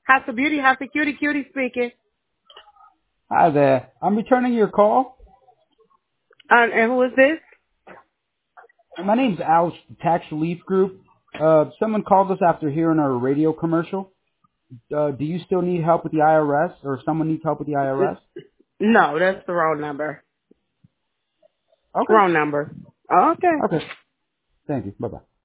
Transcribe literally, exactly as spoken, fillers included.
House of Beauty, House of Cutie, Cutie speaking. Hi there. I'm returning your call. Um, and who is this? My name's Al, Tax Relief Group. Uh, someone called us after hearing our radio commercial. Uh, do you still need help with the I R S, or someone needs help with the I R S? No, that's the wrong number. Okay. Wrong number. Okay. Okay. Thank you. Bye-bye.